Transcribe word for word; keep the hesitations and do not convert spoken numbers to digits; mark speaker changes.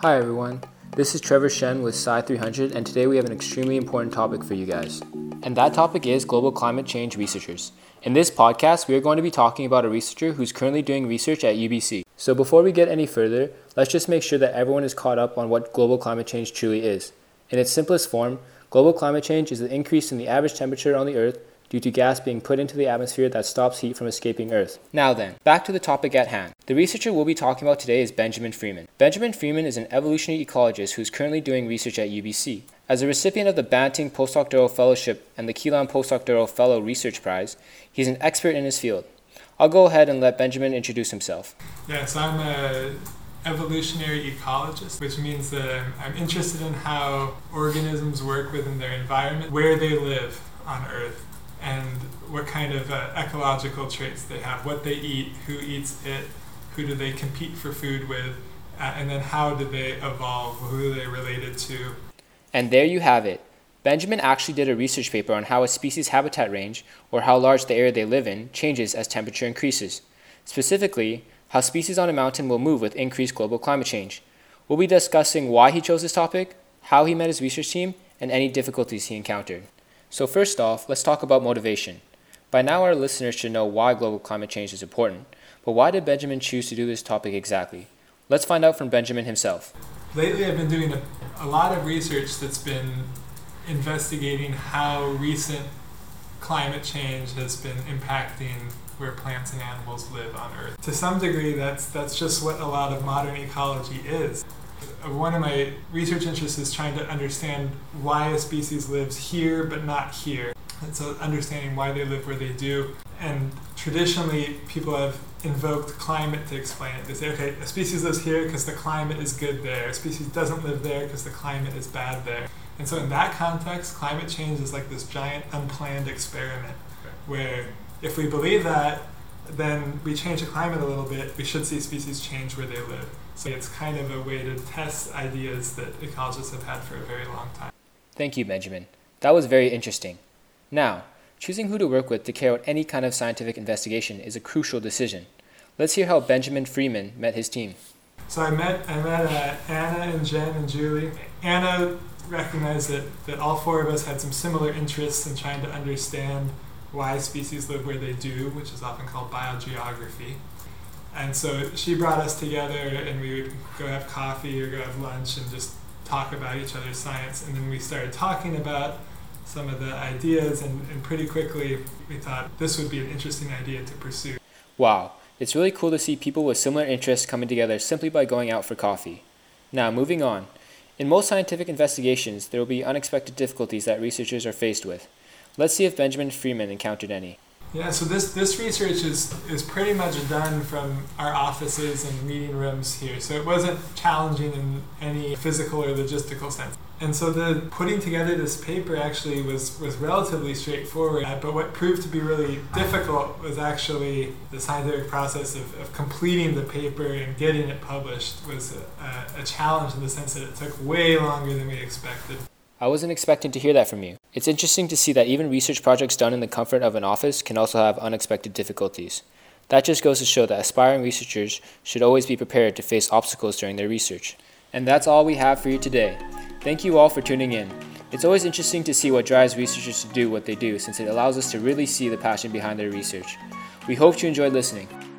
Speaker 1: Hi everyone, this is Trevor Shen with Sci three hundred, and today we have an extremely important topic for you guys. And that topic is global climate change researchers. In this podcast, we are going to be talking about a researcher who's currently doing research at U B C. So before we get any further, let's just make sure that everyone is caught up on what global climate change truly is. In its simplest form, global climate change is the increase in the average temperature on the Earth due to gas being put into the atmosphere that stops heat from escaping Earth. Now then, back to the topic at hand. The researcher we'll be talking about today is Benjamin Freeman. Benjamin Freeman is an evolutionary ecologist who's currently doing research at U B C. As a recipient of the Banting Postdoctoral Fellowship and the Keelan Postdoctoral Fellow Research Prize, he's an expert in his field. I'll go ahead and let Benjamin introduce himself.
Speaker 2: Yes, I'm an evolutionary ecologist, which means that I'm, I'm interested in how organisms work within their environment, where they live on Earth, and what kind of uh, ecological traits they have, what they eat, who eats it, who do they compete for food with, uh, and then how do they evolve, who are they related to.
Speaker 1: And there you have it. Benjamin actually did a research paper on how a species' habitat range, or how large the area they live in, changes as temperature increases. Specifically, how species on a mountain will move with increased global climate change. We'll be discussing why he chose this topic, how he met his research team, and any difficulties he encountered. So first off, let's talk about motivation. By now our listeners should know why global climate change is important, but why did Benjamin choose to do this topic exactly? Let's find out from Benjamin himself.
Speaker 2: Lately I've been doing a, a lot of research that's been investigating how recent climate change has been impacting where plants and animals live on Earth. To some degree, that's that's just what a lot of modern ecology is. One of my research interests is trying to understand why a species lives here but not here. And so understanding why they live where they do. And traditionally, people have invoked climate to explain it. They say, okay, a species lives here because the climate is good there. A species doesn't live there because the climate is bad there. And so in that context, climate change is like this giant unplanned experiment where if we believe that, then we change the climate a little bit, we should see species change where they live. So it's kind of a way to test ideas that ecologists have had for a very long time.
Speaker 1: Thank you, Benjamin. That was very interesting. Now, choosing who to work with to carry out any kind of scientific investigation is a crucial decision. Let's hear how Benjamin Freeman met his team.
Speaker 2: So I met I met uh, Anna and Jen and Julie. Anna recognized that, that all four of us had some similar interests in trying to understand why species live where they do, which is often called biogeography. And so she brought us together and we would go have coffee or go have lunch and just talk about each other's science. And then we started talking about some of the ideas, and, and pretty quickly we thought this would be an interesting idea to pursue.
Speaker 1: Wow, it's really cool to see people with similar interests coming together simply by going out for coffee. Now, moving on. In most scientific investigations, there will be unexpected difficulties that researchers are faced with. Let's see if Benjamin Freeman encountered any.
Speaker 2: Yeah, so this, this research is, is pretty much done from our offices and meeting rooms here. So it wasn't challenging in any physical or logistical sense. And so the putting together this paper actually was, was relatively straightforward. But what proved to be really difficult was actually the scientific process of, of completing the paper and getting it published was a, a challenge in the sense that it took way longer than we expected.
Speaker 1: I wasn't expecting to hear that from you. It's interesting to see that even research projects done in the comfort of an office can also have unexpected difficulties. That just goes to show that aspiring researchers should always be prepared to face obstacles during their research. And that's all we have for you today. Thank you all for tuning in. It's always interesting to see what drives researchers to do what they do, since it allows us to really see the passion behind their research. We hope you enjoyed listening.